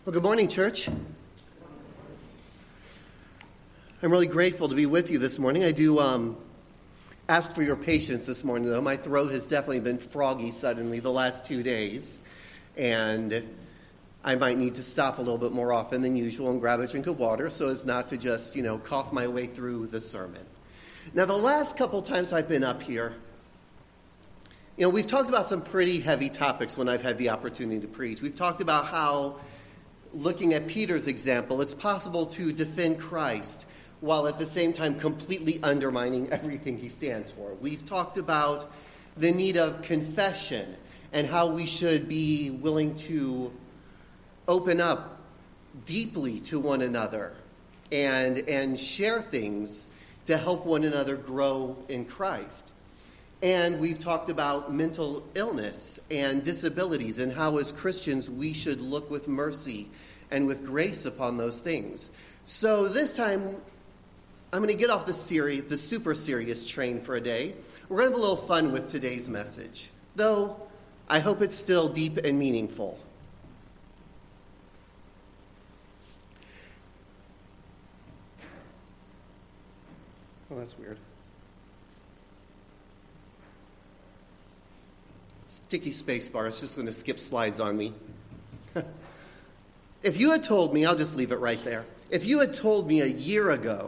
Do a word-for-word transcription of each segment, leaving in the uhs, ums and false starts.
Well, good morning, church. I'm really grateful to be with you this morning. I do um, ask for your patience this morning, though. My throat has definitely been froggy suddenly the last two days, and I might need to stop a little bit more often than usual and grab a drink of water so as not to just, you know, cough my way through the sermon. Now, the last couple times I've been up here, you know, we've talked about some pretty heavy topics when I've had the opportunity to preach. We've talked about how, looking at Peter's example, it's possible to defend Christ while at the same time completely undermining everything he stands for. We've talked about the need of confession and how we should be willing to open up deeply to one another and, and share things to help one another grow in Christ. And we've talked about mental illness and disabilities and how as Christians we should look with mercy and with grace upon those things. So this time I'm going to get off the serious, the super serious train for a day. We're going to have a little fun with today's message, though I hope it's still deep and meaningful. Oh, that's weird. Sticky space bar is just going to skip slides on me. If you had told me, I'll just leave it right there. If you had told me a year ago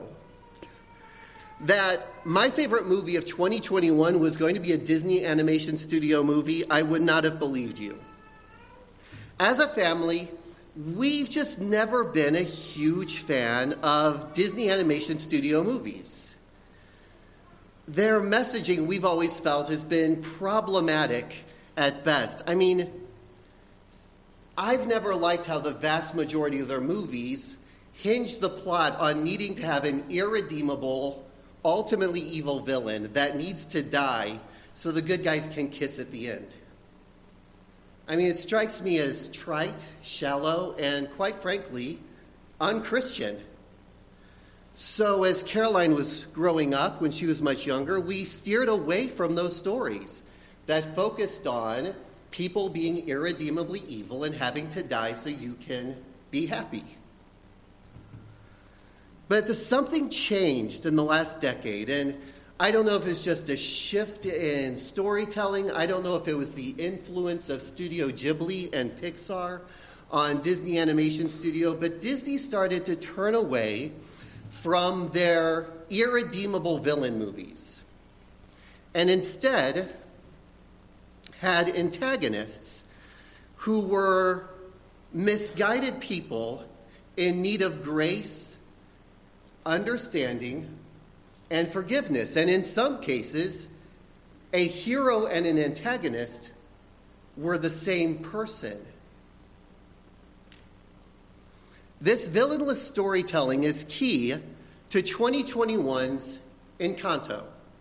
that my favorite movie of twenty twenty-one was going to be a Disney Animation Studio movie, I would not have believed you. As a family, we've just never been a huge fan of Disney Animation Studio movies. Their messaging, we've always felt, has been problematic at best. I mean, I've never liked how the vast majority of their movies hinge the plot on needing to have an irredeemable, ultimately evil villain that needs to die so the good guys can kiss at the end. I mean, it strikes me as trite, shallow, and quite frankly, unchristian. So as Caroline was growing up, when she was much younger, we steered away from those stories that focused on people being irredeemably evil and having to die so you can be happy. But something changed in the last decade, and I don't know if it's just a shift in storytelling. I don't know if it was the influence of Studio Ghibli and Pixar on Disney Animation Studio, but Disney started to turn away from their irredeemable villain movies and instead had antagonists who were misguided people in need of grace, understanding, and forgiveness. And in some cases, a hero and an antagonist were the same person. This villainless storytelling is key to twenty twenty-one's Encanto.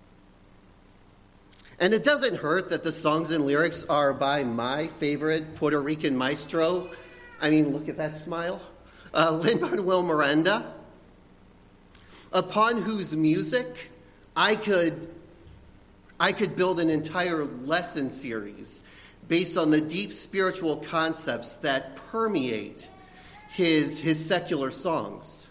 And it doesn't hurt that the songs and lyrics are by my favorite Puerto Rican maestro. I mean, look at that smile. Uh, Lin-Manuel Miranda, upon whose music I could, I could build an entire lesson series based on the deep spiritual concepts that permeate his, his secular songs.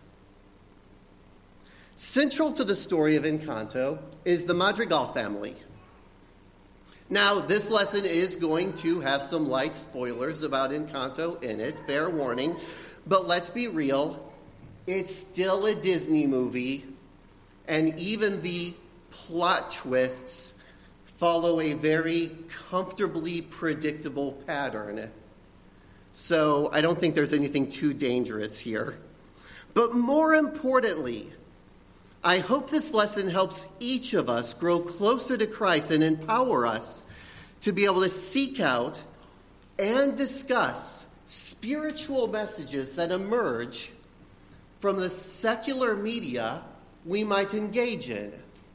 Central to the story of Encanto is the Madrigal family. Now, this lesson is going to have some light spoilers about Encanto in it, fair warning, but let's be real, it's still a Disney movie, and even the plot twists follow a very comfortably predictable pattern. So I don't think there's anything too dangerous here. But more importantly, I hope this lesson helps each of us grow closer to Christ and empower us to be able to seek out and discuss spiritual messages that emerge from the secular media we might engage in.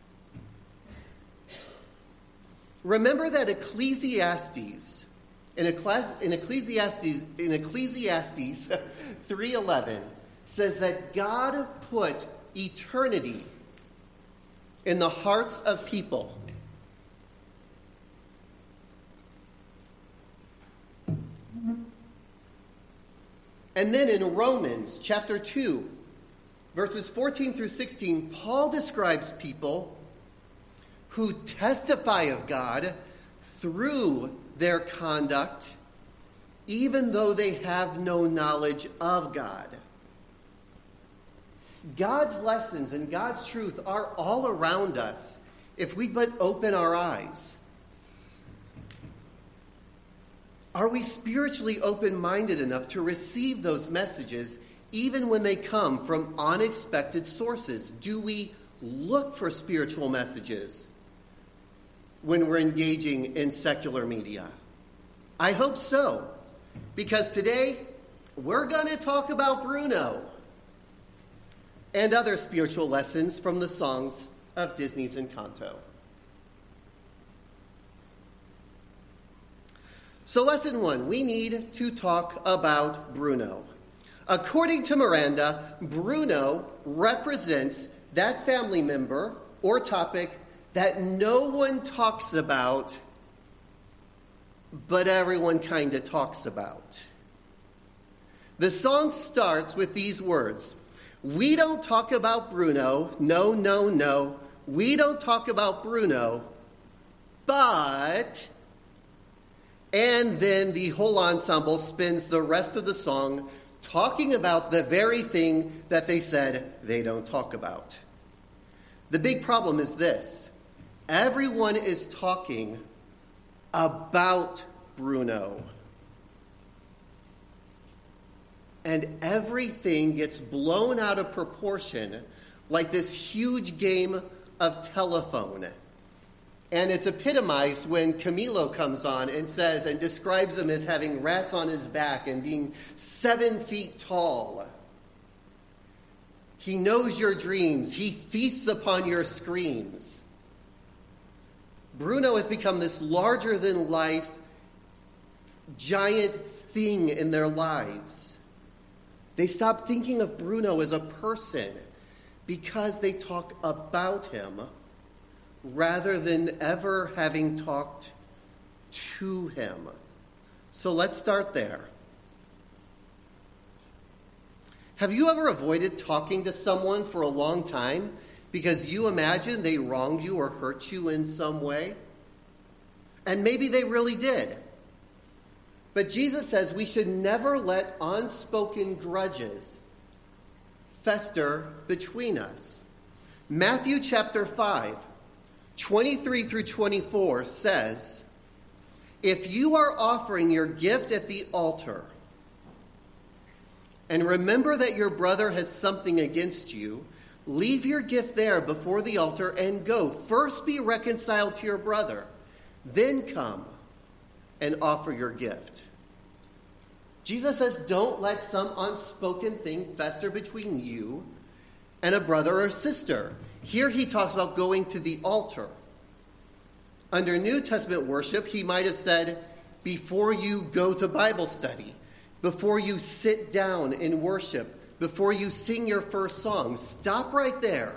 Remember that Ecclesiastes, in, Ecclesi- in Ecclesiastes, in Ecclesiastes three eleven, says that God put eternity in the hearts of people. And then in Romans chapter two, verses fourteen through sixteen, Paul describes people who testify of God through their conduct, even though they have no knowledge of God. God's lessons and God's truth are all around us if we but open our eyes. Are we spiritually open-minded enough to receive those messages even when they come from unexpected sources? Do we look for spiritual messages when we're engaging in secular media? I hope so, because today we're going to talk about Bruno and other spiritual lessons from the songs of Disney's Encanto. So lesson one, we need to talk about Bruno. According to Miranda, Bruno represents that family member or topic that no one talks about, but everyone kind of talks about. The song starts with these words: "We don't talk about Bruno, no, no, no. We don't talk about Bruno, but..." And then the whole ensemble spends the rest of the song talking about the very thing that they said they don't talk about. The big problem is this: everyone is talking about Bruno. And everything gets blown out of proportion like this huge game of telephone. And it's epitomized when Camilo comes on and says and describes him as having rats on his back and being seven feet tall. He knows your dreams. He feasts upon your screams. Bruno has become this larger-than-life, giant thing in their lives. They stop thinking of Bruno as a person because they talk about him rather than ever having talked to him. So let's start there. Have you ever avoided talking to someone for a long time because you imagine they wronged you or hurt you in some way? And maybe they really did. But Jesus says we should never let unspoken grudges fester between us. Matthew chapter five, twenty-three through twenty-four says, "If you are offering your gift at the altar, and remember that your brother has something against you, leave your gift there before the altar and go. First be reconciled to your brother, then come and offer your gift." Jesus says, don't let some unspoken thing fester between you and a brother or sister. Here he talks about going to the altar. Under New Testament worship, he might have said, before you go to Bible study, before you sit down in worship, before you sing your first song, stop right there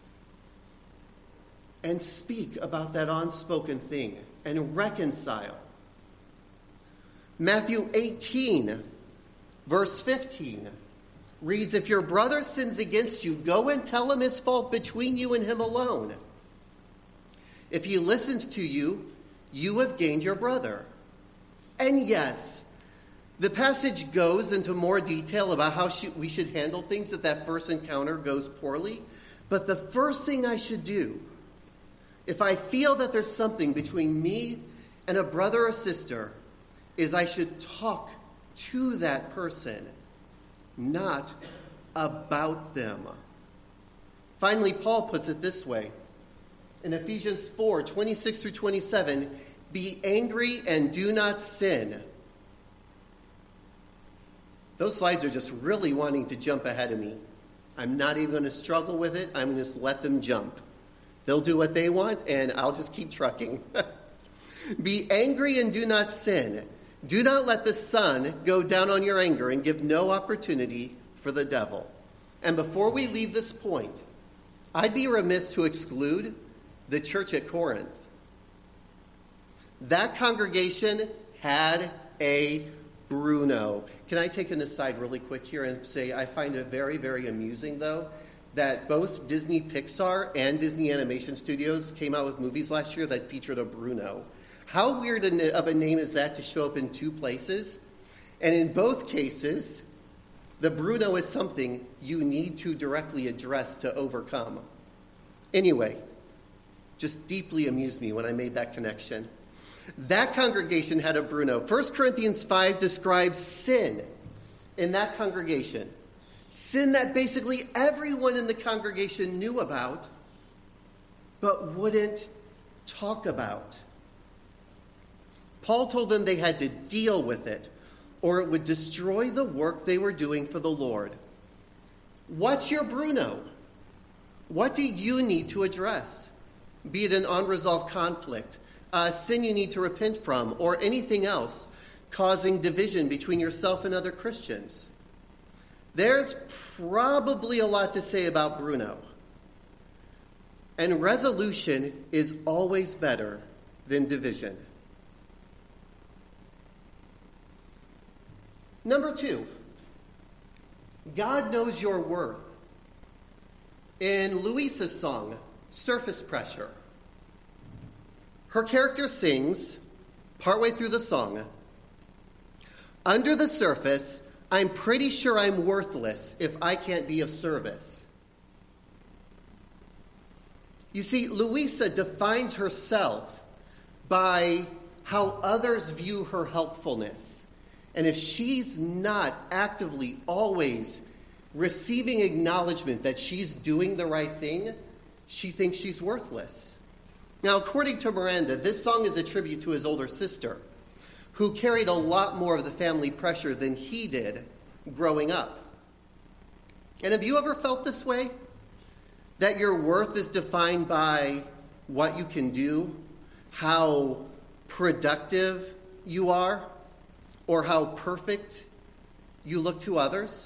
and speak about that unspoken thing and reconcile. Matthew eighteen, verse fifteen, reads, "If your brother sins against you, go and tell him his fault between you and him alone. If he listens to you, you have gained your brother." And yes, the passage goes into more detail about how we should handle things if that first encounter goes poorly. But the first thing I should do, if I feel that there's something between me and a brother or sister, is I should talk to that person, not about them. Finally, Paul puts it this way. In Ephesians four, twenty-six through twenty-seven, "Be angry and do not sin." Those slides are just really wanting to jump ahead of me. I'm not even going to struggle with it. I'm going to just let them jump. They'll do what they want, and I'll just keep trucking. "Be angry and do not sin. Do not let the sun go down on your anger and give no opportunity for the devil." And before we leave this point, I'd be remiss to exclude the church at Corinth. That congregation had a Bruno. Can I take an aside really quick here and say I find it very, very amusing, though, that both Disney Pixar and Disney Animation Studios came out with movies last year that featured a Bruno. How weird of a name is that to show up in two places? And in both cases, the Bruno is something you need to directly address to overcome. Anyway, just deeply amused me when I made that connection. That congregation had a Bruno. First Corinthians five describes sin in that congregation. Sin that basically everyone in the congregation knew about, but wouldn't talk about. Paul told them they had to deal with it, or it would destroy the work they were doing for the Lord. What's your Bruno? What do you need to address? Be it an unresolved conflict, a sin you need to repent from, or anything else causing division between yourself and other Christians. There's probably a lot to say about Bruno. And resolution is always better than division. Number two, God knows your worth. In Louisa's song, Surface Pressure, her character sings, partway through the song, "Under the surface, I'm pretty sure I'm worthless if I can't be of service." You see, Louisa defines herself by how others view her helpfulness. And if she's not actively always receiving acknowledgement that she's doing the right thing, she thinks she's worthless. Now, according to Miranda, this song is a tribute to his older sister, who carried a lot more of the family pressure than he did growing up. And have you ever felt this way? That your worth is defined by what you can do, how productive you are, or how perfect you look to others?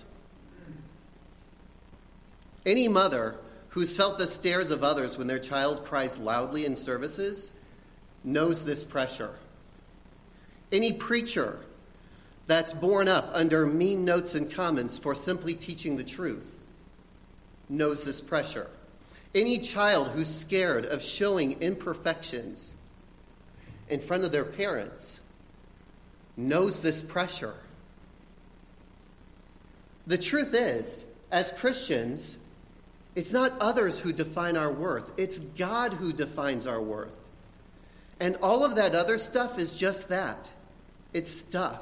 Any mother who's felt the stares of others when their child cries loudly in services knows this pressure. Any preacher that's borne up under mean notes and comments for simply teaching the truth knows this pressure. Any child who's scared of showing imperfections in front of their parents knows this pressure. The truth is, as Christians, it's not others who define our worth. It's God who defines our worth. And all of that other stuff is just that. It's stuff.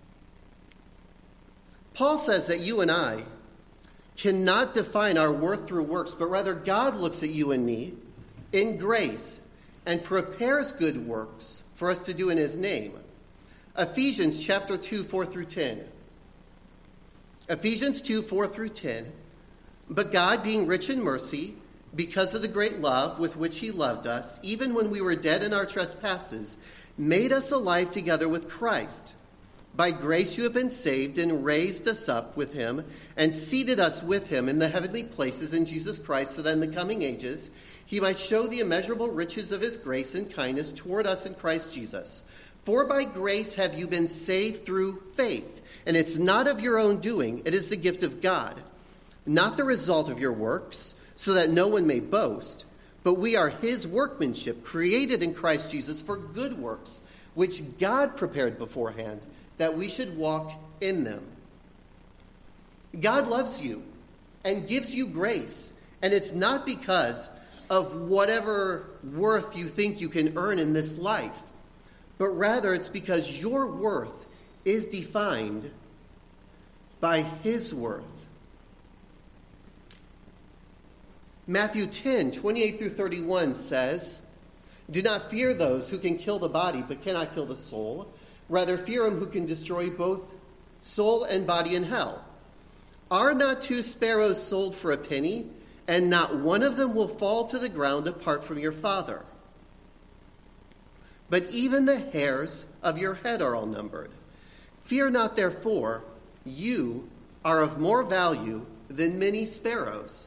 Paul says that you and I cannot define our worth through works, but rather God looks at you and me in grace and prepares good works for us to do in his name. Ephesians chapter two, four through ten. Ephesians two, four through ten. But God, being rich in mercy, because of the great love with which he loved us, even when we were dead in our trespasses, made us alive together with Christ. By grace you have been saved, and raised us up with him, and seated us with him in the heavenly places in Jesus Christ, so that in the coming ages he might show the immeasurable riches of his grace and kindness toward us in Christ Jesus. For by grace have you been saved through faith, and it's not of your own doing, it is the gift of God, not the result of your works, so that no one may boast. But we are his workmanship, created in Christ Jesus for good works, which God prepared beforehand, that we should walk in them. God loves you and gives you grace, and it's not because of whatever worth you think you can earn in this life, but rather it's because your worth is defined by his worth. Matthew ten, twenty-eight through thirty-one says, "Do not fear those who can kill the body but cannot kill the soul. Rather fear him who can destroy both soul and body in hell. Are not two sparrows sold for a penny, and not one of them will fall to the ground apart from your Father? But even the hairs of your head are all numbered. Fear not, therefore, you are of more value than many sparrows."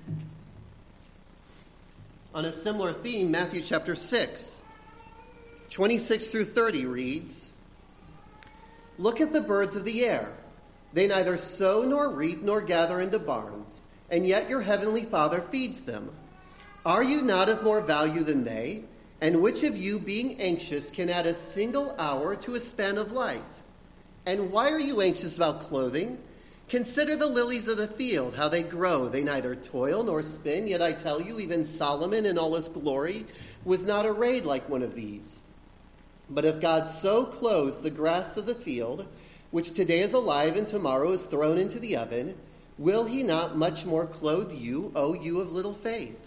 On a similar theme, Matthew chapter six, twenty-six through thirty reads, "Look at the birds of the air. They neither sow nor reap nor gather into barns, and yet your heavenly Father feeds them. Are you not of more value than they? And which of you, being anxious, can add a single hour to a span of life? And why are you anxious about clothing? Consider the lilies of the field, how they grow. They neither toil nor spin, yet I tell you, even Solomon in all his glory was not arrayed like one of these. But if God so clothes the grass of the field, which today is alive and tomorrow is thrown into the oven, will he not much more clothe you, O you of little faith?"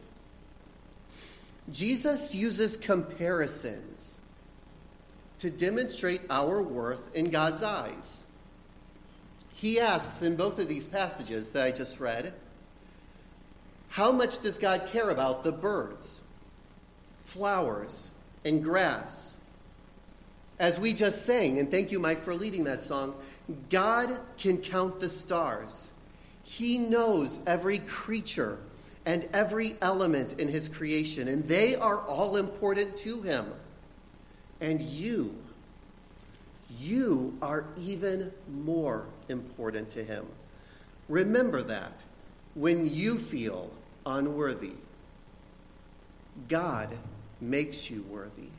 Jesus uses comparisons to demonstrate our worth in God's eyes. He asks in both of these passages that I just read, how much does God care about the birds, flowers, and grass? As we just sang, and thank you, Mike, for leading that song, God can count the stars. He knows every creature and every element in his creation, and they are all important to him. And you, you are even more important to him. Remember that when you feel unworthy, God makes you worthy.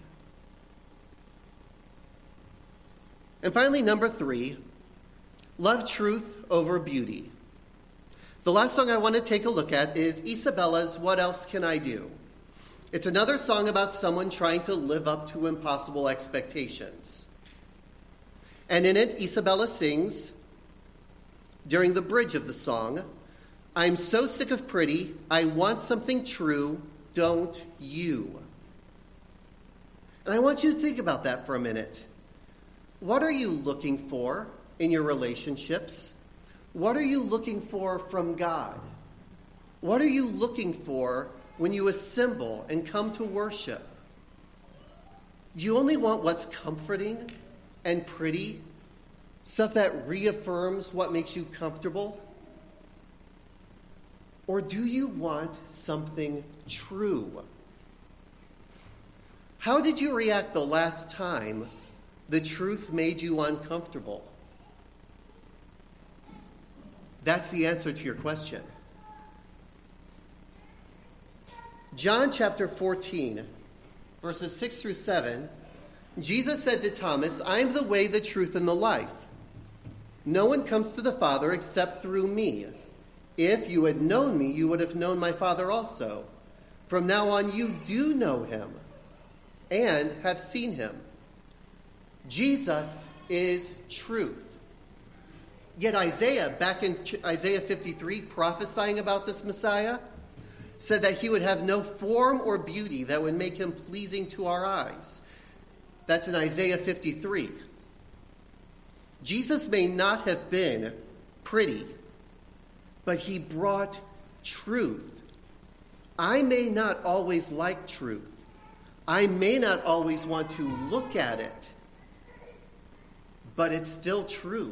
And finally, number three, love truth over beauty. The last song I want to take a look at is Isabella's "What Else Can I Do?" It's another song about someone trying to live up to impossible expectations. And in it, Isabella sings, during the bridge of the song, "I'm so sick of pretty, I want something true, don't you?" And I want you to think about that for a minute. What are you looking for in your relationships? What are you looking for from God? What are you looking for when you assemble and come to worship? Do you only want what's comforting and pretty? Stuff that reaffirms what makes you comfortable? Or do you want something true? How did you react the last time the truth made you uncomfortable? That's the answer to your question. John chapter fourteen, verses six through seven, Jesus said to Thomas, "I am the way, the truth, and the life. No one comes to the Father except through me. If you had known me, you would have known my Father also. From now on, you do know him and have seen him." Jesus is truth. Yet Isaiah, back in Isaiah fifty-three, prophesying about this Messiah, said that he would have no form or beauty that would make him pleasing to our eyes. That's in Isaiah fifty-three. Jesus may not have been pretty, but he brought truth. I may not always like truth. I may not always want to look at it, but it's still true.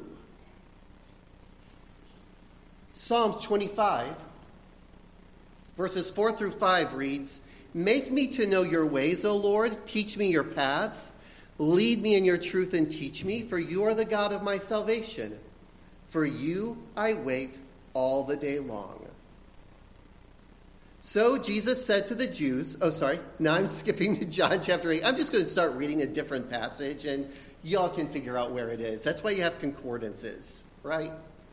Psalms twenty-five, verses four through five reads, "Make me to know your ways, O Lord. Teach me your paths. Lead me in your truth and teach me, for you are the God of my salvation. For you I wait all the day long." So Jesus said to the Jews, oh, sorry, now I'm skipping to John chapter eight. I'm just going to start reading a different passage, and y'all can figure out where it is. That's why you have concordances, right?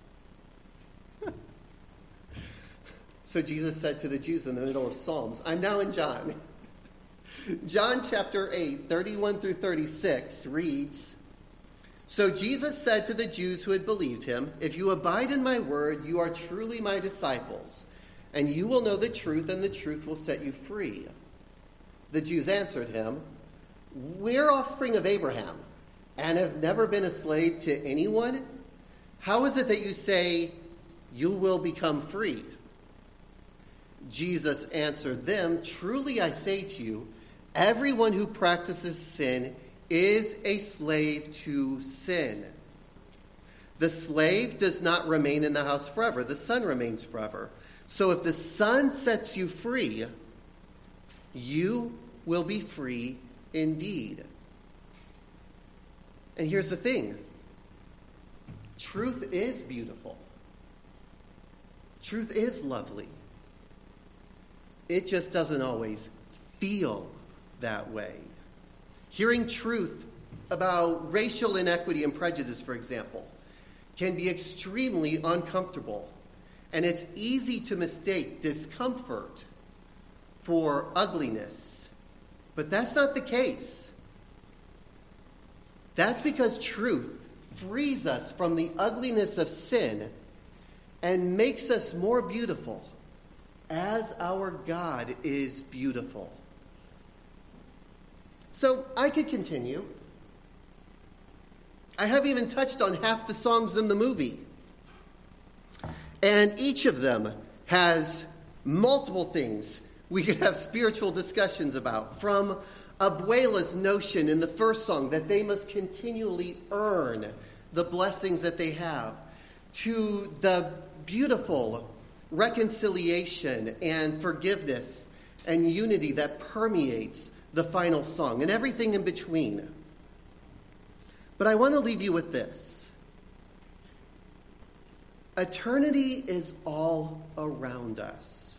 So Jesus said to the Jews in the middle of Psalms, I'm now in John. John chapter eight, thirty-one through thirty-six reads, "So Jesus said to the Jews who had believed him, 'If you abide in my word, you are truly my disciples, and you will know the truth, and the truth will set you free.' The Jews answered him, 'We're offspring of Abraham, and have never been a slave to anyone. How is it that you say you will become free?' Jesus answered them, 'Truly I say to you, everyone who practices sin is a slave to sin. The slave does not remain in the house forever. The son remains forever. So if the Son sets you free, you will be free indeed.' And here's the thing. Truth is beautiful. Truth is lovely. It just doesn't always feel that way. Hearing truth about racial inequity and prejudice, for example, can be extremely uncomfortable. And it's easy to mistake discomfort for ugliness. But that's not the case. That's because truth frees us from the ugliness of sin and makes us more beautiful, as our God is beautiful. So I could continue. I haven't even touched on half the songs in the movie. And each of them has multiple things we could have spiritual discussions about. From Abuela's notion in the first song that they must continually earn the blessings that they have, to the beautiful reconciliation and forgiveness and unity that permeates the final song, and everything in between. But I want to leave you with this. Eternity is all around us.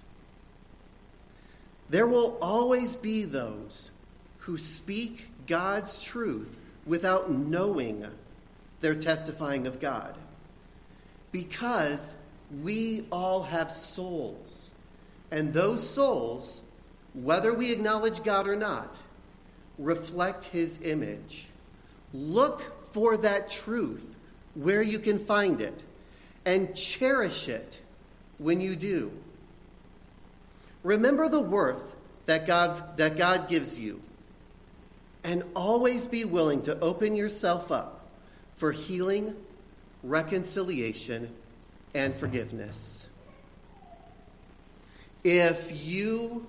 There will always be those who speak God's truth without knowing they're testifying of God. Because we all have souls. And those souls, whether we acknowledge God or not, reflect his image. Look for that truth where you can find it, and cherish it when you do. Remember the worth that God's, that God gives you, and always be willing to open yourself up for healing, reconciliation, and forgiveness. If you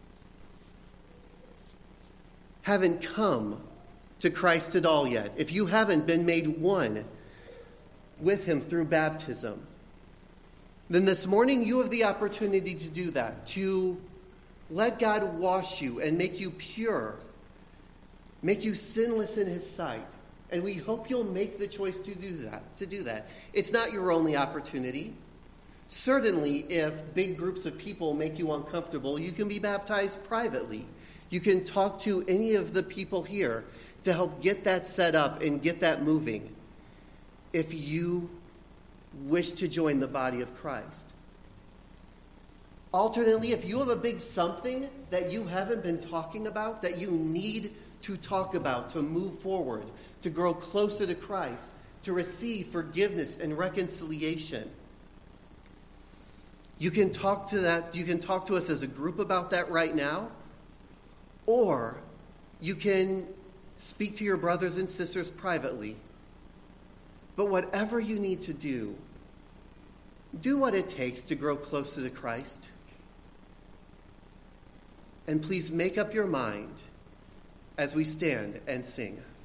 haven't come to Christ at all yet, if you haven't been made one with him through baptism, then this morning you have the opportunity to do that, to let God wash you and make you pure, make you sinless in his sight. And we hope you'll make the choice to do that. To do that. It's not your only opportunity. Certainly, if big groups of people make you uncomfortable, you can be baptized privately. You can talk to any of the people here to help get that set up and get that moving if you wish to join the body of Christ. Alternately, if you have a big something that you haven't been talking about, that you need to talk about to move forward, to grow closer to Christ, to receive forgiveness and reconciliation, you can talk to that. You can talk to us as a group about that right now, or you can speak to your brothers and sisters privately. But whatever you need to do, do what it takes to grow closer to Christ. And please make up your mind as we stand and sing.